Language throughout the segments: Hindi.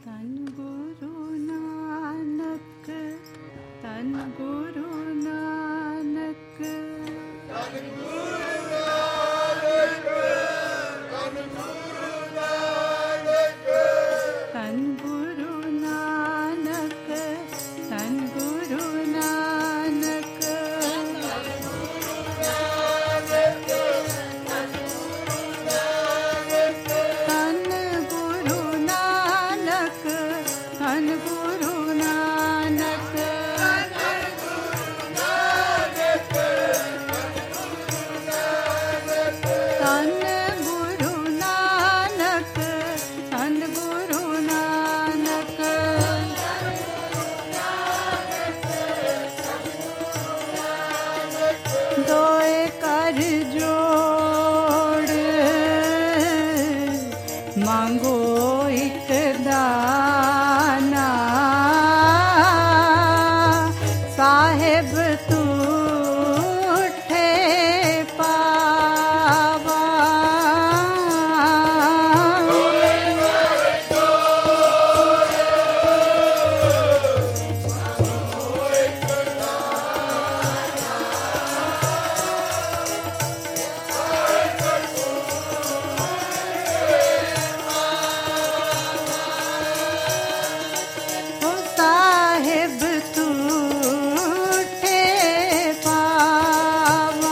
तन गुरु नानक, तन गुरु नानक, तन गुरु नानक, तन गुरु नानक, तन गुरु नानक, तन गुरु नानक, धन गुरु नानक, धन गुरु नानक, धन गुरु नानक, दोए कर जोड़ मांगो एक दाना, साहेब तू उठे पावा, साहेब तू उठे पावा,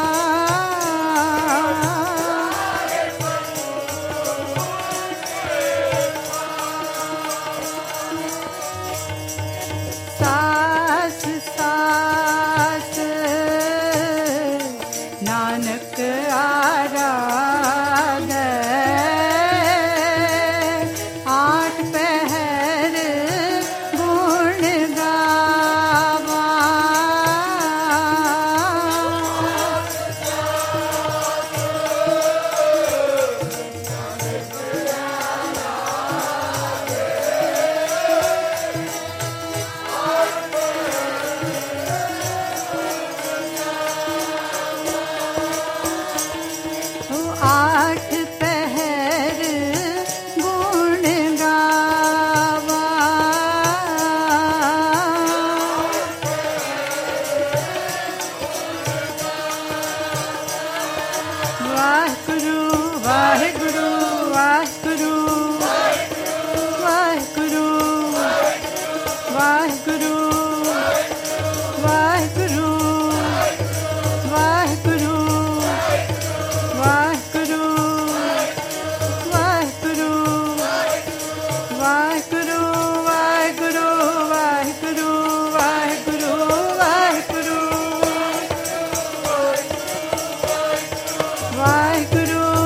सास सास नानक आराधे, आठ पहर गुण गावा, आठ पहर गुण गावा, वाहिगुरु वाहिगुरु वाहिगुरु वाहिगुरु वाहिगुरु वाहिगुरु वाहिगुरु वाहिगुरु वाहिगुरु वाहिगुरु वाहिगुरु वाहिगुरु वाहिगुरु वाहिगुरु वाहिगुरु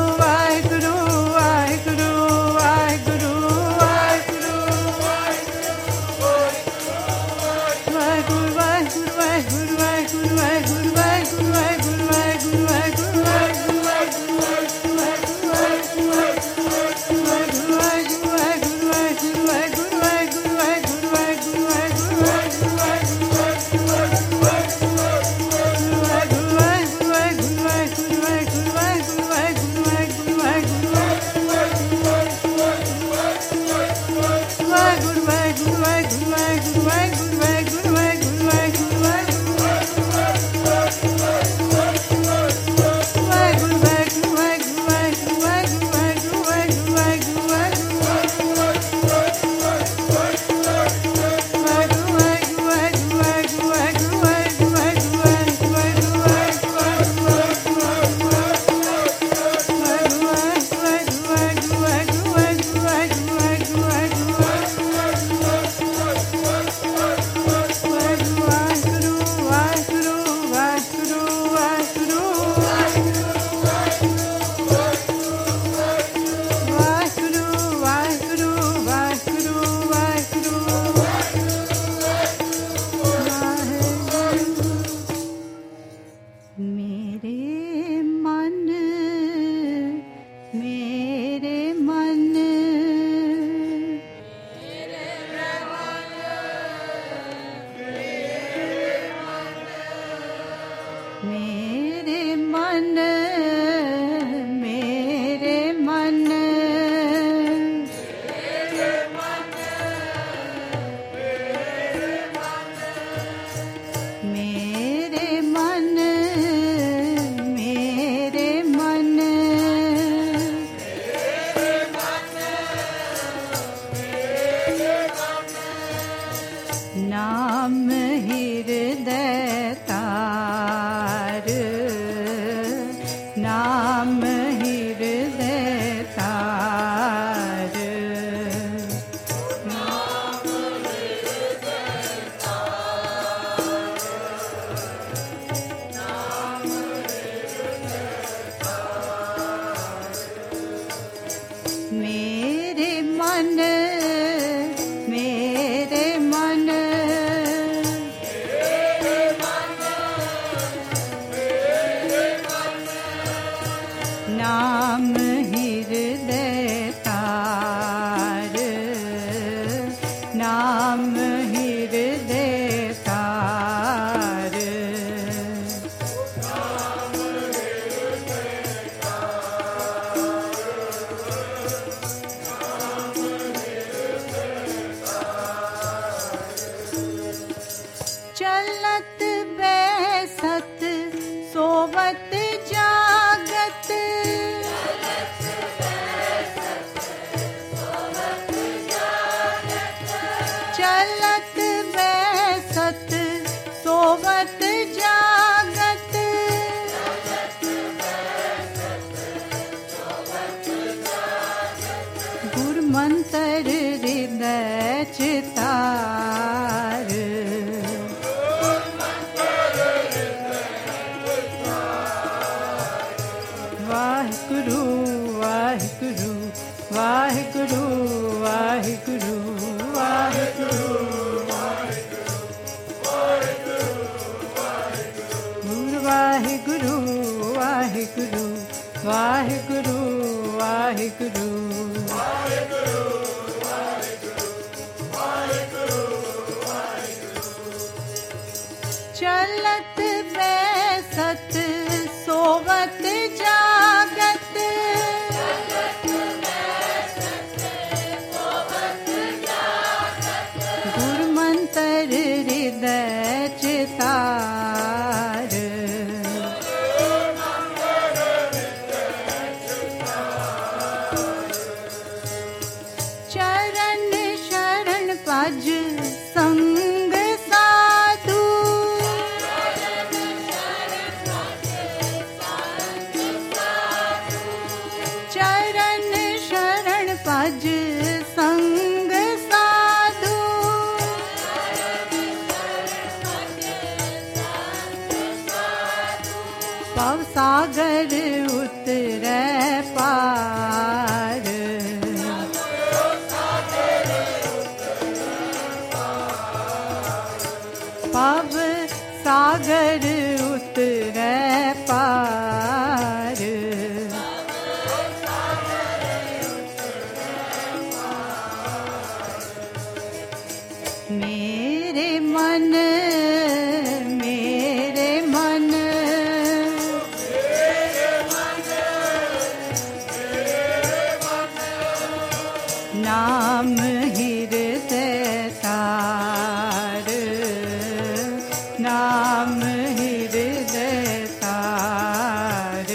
नाम हृदय तार, नाम हृदय तार। चलत बैसत सोवत जागत, चलत बैसत सोवत जागत, गुर मंत्र हृदय चितार। वाहिगुरु वाहिगुरु वाहिगुरु वाहिगुरु वाहिगुरु वाहिगुरु वाहिगुरु वाहिगुरु वाहिगुरु। चलत बैसत सोवत जागत, गुर मंत्र हृदय चितार। चरण शरण पज संग साधु, चरण शरण पज संग साधु, पव सागर उतरै पार। पव सागर उतरै पार। मेरे मन मेरे मन, नाम हृदय तार, नाम हृदय तार।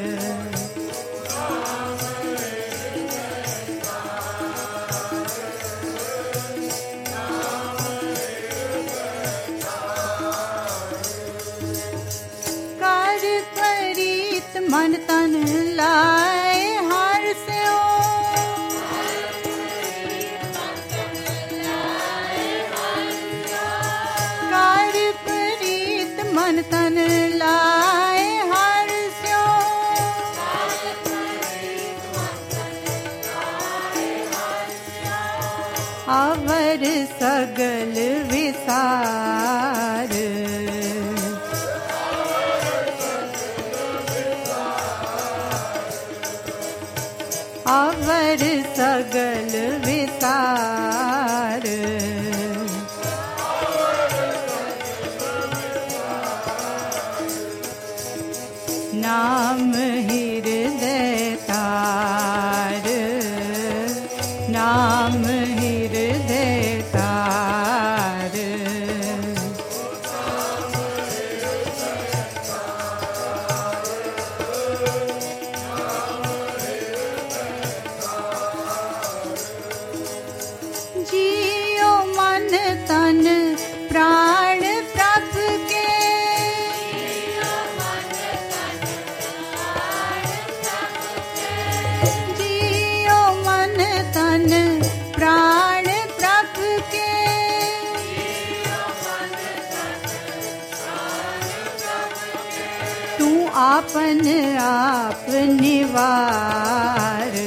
कर प्रीत मन तन लाए हर स्यो, कर प्रीत मन तन लाए हर स्यो, अवर सगल विसार। अवर सगल विसार। नाम हृदय तार, नाम हृदय तार। जियो मन तन प्राण प्रभ के, जियो मन तन प्राण प्रभ के, तू आपन आप निवार।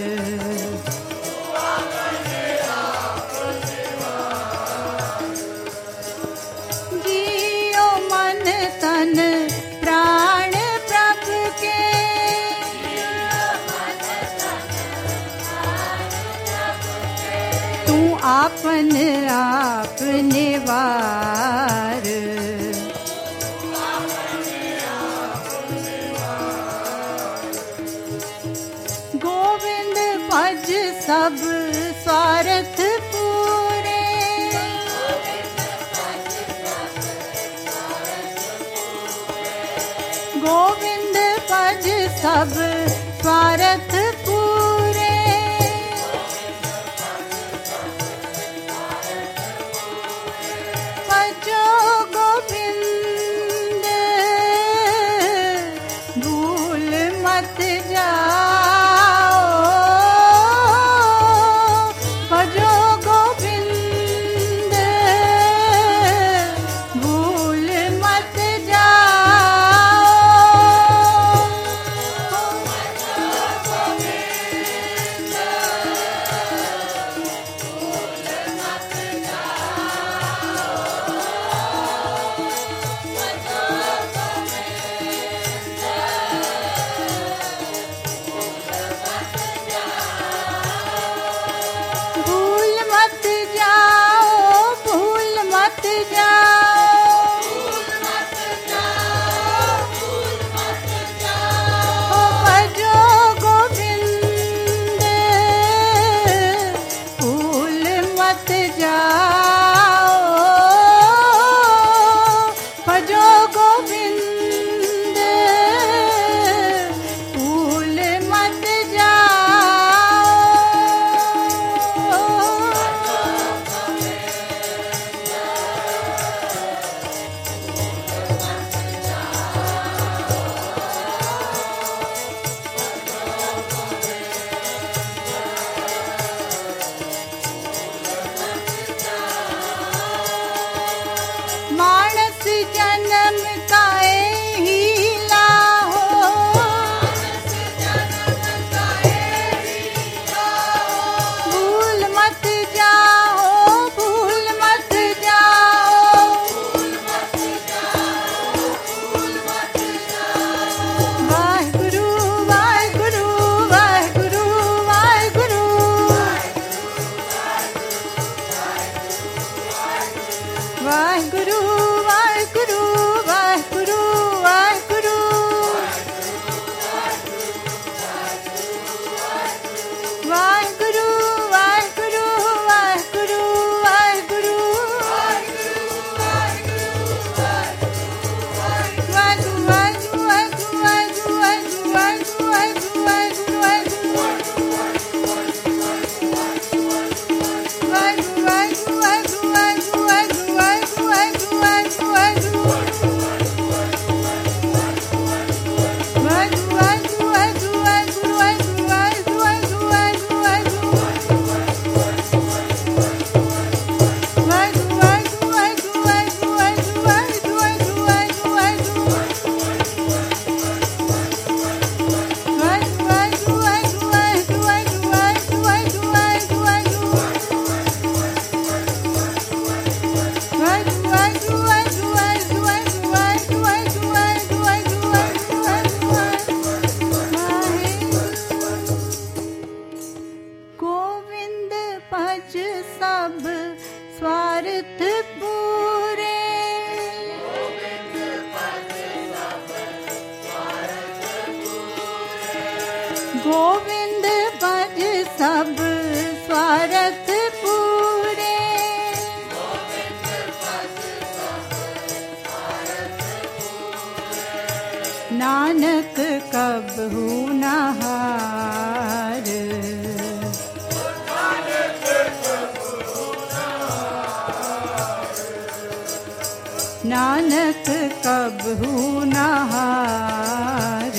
जियो मन तन प्राण प्रभ के, आपन आप निवार। गोविंद भज सब स्वार्थ पूरे, गोविंद भज सब स्वार्थ पूरे, भजो गोविंद भूल मत जाओ, भजो गोविंद भूल मत जाओ, भूल मत जाओ, भूल मत जाओ, भजो गोविंद भूल मत जाओ, भजो गोविंद भूल मत मानस जन्म काए हीला हो, भूल मत जाओ, भूल मत जाओ, वाहिगुरु वाहिगुरु वाहिगुरु वाहिगुरु, वाहिगुरु वाहिगुरु वाहिगुरु वाहिगुरु, वाहिगुरु वाहिगुरु वाहिगुरु वाहिगुरु, गोविंद भज सब स्वार्थ पूरे, गोविंद भज सब स्वार्थ पूरे, नानक कबहू न हार, नानक कबहू न हार,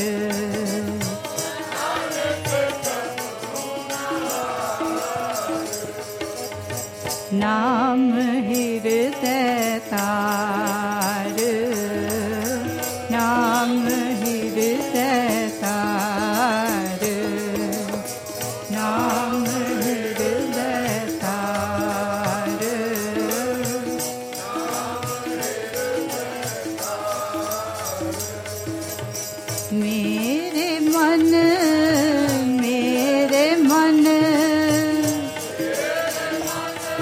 नाम हृदय तार, नाम हृदय तार, नाम हृदय तार, मेरे मन मेरे मन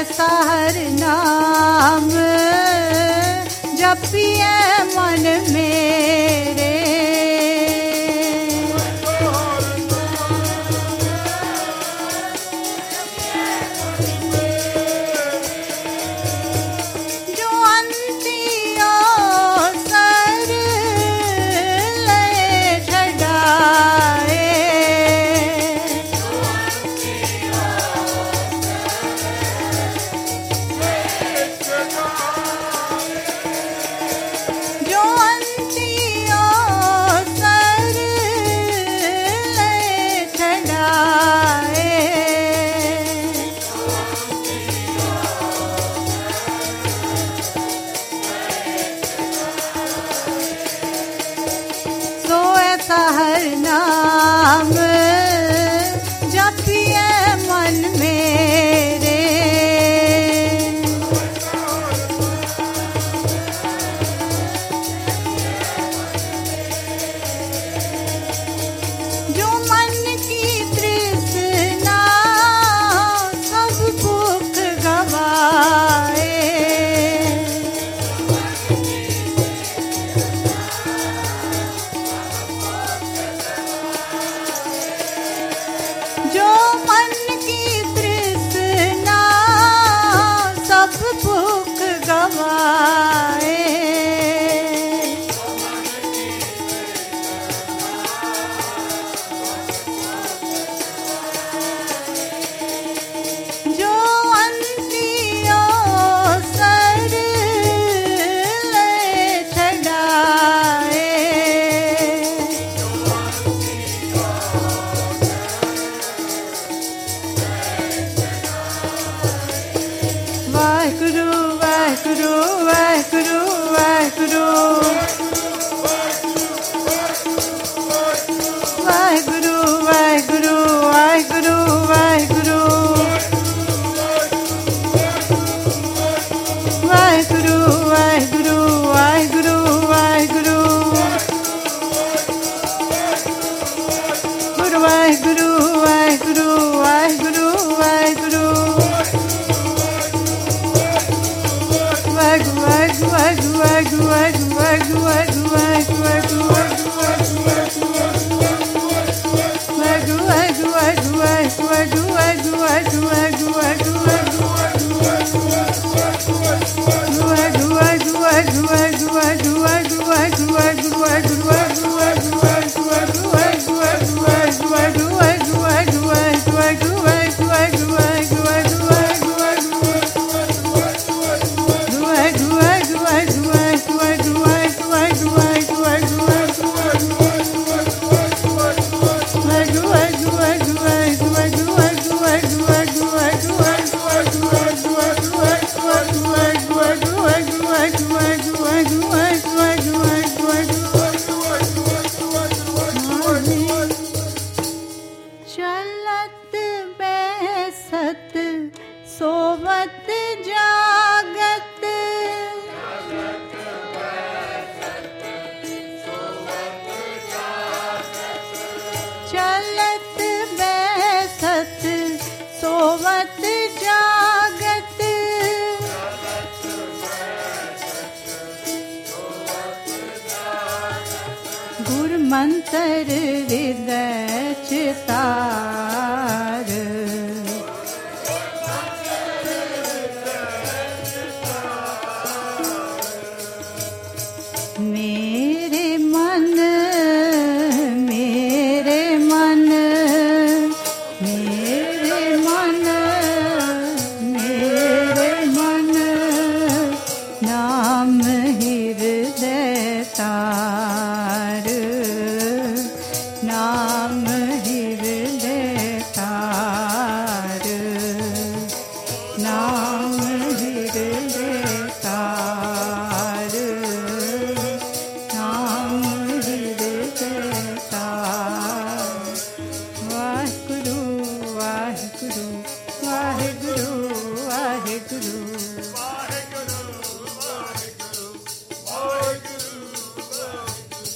ऐसा हर नाम जपिए मन मेरे, जो अंतियों सर ले छड़ाए, जो अंतियों सर ले छड़ाए, सो ऐसा हर नाम जपिए मन मेरे, जो मन की तृष्णा सब भूख गवाए, जो मन की तृष्णा सब भूख गवाए, जो अंतियों सर ले छड़ाए, वाहिगुरु वाहिगुरु वाहिगुरु वाहिगुरु, वाहिगुरु वाहिगुरु वाहिगुरु वाहिगुरु, वाहिगुरु वाहिगुरु वाहिगुरु वाहिगुरु, गुरु वाहिगुरु वाहिगुरु वाहिगुरु वाहिगुरु, वाहिगुरु वाहिगुरु वाहिगुरु वाहिगुरु वाहिगुरु वाहिगुरु चलत बैसत सोवत जागत, चलत बैसत सोवत जागत, गुर मंत्र रिद